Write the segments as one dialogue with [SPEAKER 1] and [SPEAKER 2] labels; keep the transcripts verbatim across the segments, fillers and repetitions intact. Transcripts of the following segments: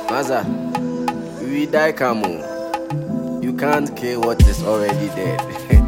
[SPEAKER 1] Maza, we die Kamu. You can't kill what is already dead.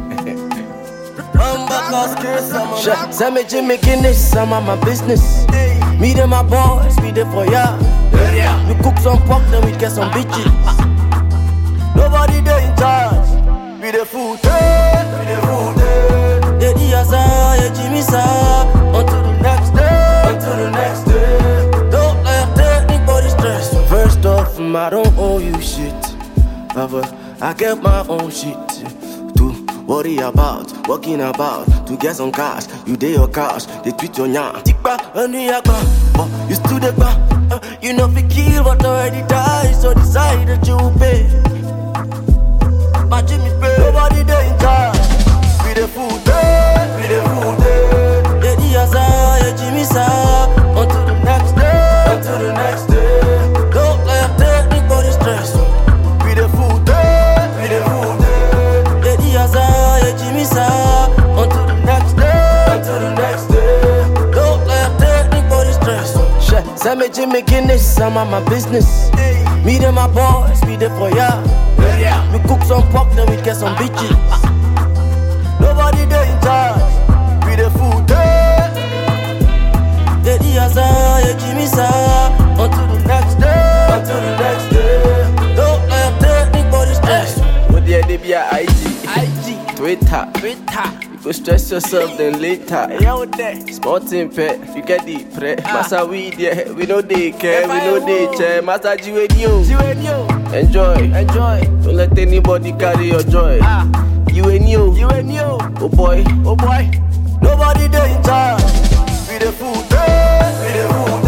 [SPEAKER 1] Shit, send me Jimmy Guinness, I'm on my business. Me and my boys, we there for ya. We cook some pork, then we get some bitches. Nobody there in charge. We the food, we the food. The Diaza, yeah Jimmy Sa. Until the next day, until the next day. Don't let anybody stress. First off, I don't owe you shit. But I get my own shit to worry about, working about, to get some cash. You day your cash, they tweet your nyam. Tikba, any yakba, but you still the ba. Uh, you know we kill what already died, so decide that you pay. My Jimmy pay. Nobody there in charge. We the food, we the food. The Diaza, yeah Jimmy Sa. Until the next day, until the next day. Don't let anybody stress. We the food, we the food. The Diaza, yeah Jimmy Sa. Until the next day, until the next day. Don't let anybody stress. Shit, send me Jimmy Guinness, I'm on my business. Me and my boys, we there for ya. We cook some pork, then we get some bitches. Nobody there in charge. We the food, the Diaza, yeah Jimmy Sa. Until the next day, until the next day. Don't let anybody stress. What the idea be I G, I G, Twitter, Twitter. You go stress yourself then later. Yeah, what that? Sporting pet, you get the pre. Massa weed, yeah, we know they care, we know they chair. Massa G radio, G radio. Enjoy, enjoy. Don't let anybody carry your joy. Ah, you and you, you and you. Oh boy, oh boy. Nobody there in charge. We the food, we the food.